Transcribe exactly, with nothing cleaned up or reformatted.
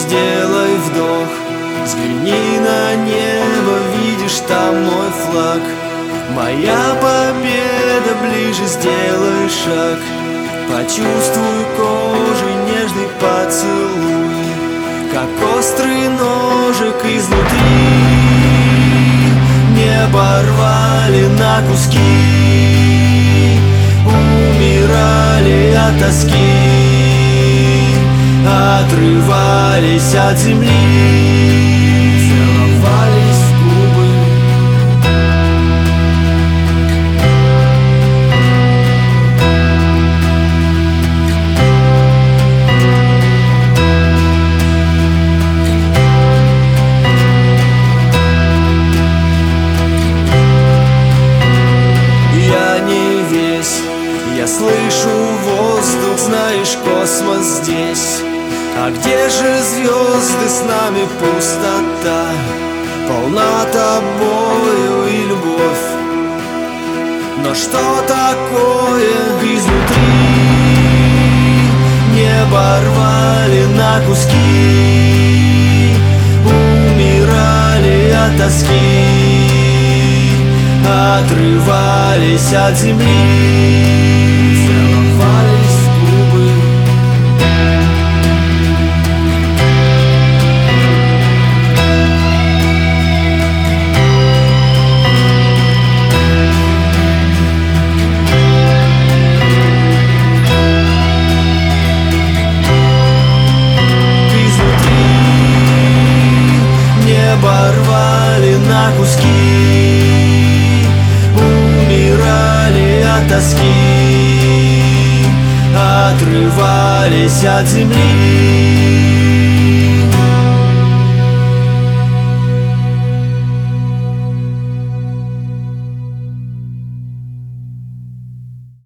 сделай вдох, взгляни на небо, видишь там мой флаг. Моя победа ближе, сделай шаг, почувствуй кожей нежный поцелуй, как острый ножик изнутри. Небо рвали на куски, умирали от тоски, отрывались от земли, целовались в губы. Я не весь, я слышу воздух, знаешь, космос здесь. А где же звезды, с нами пустота, полна тобою и любовь. Но что такое изнутри? Небо рвали на куски, умирали от тоски, отрывались от земли, целовались в губы. Небо рвали на куски, умирали от тоски, отрывались от земли.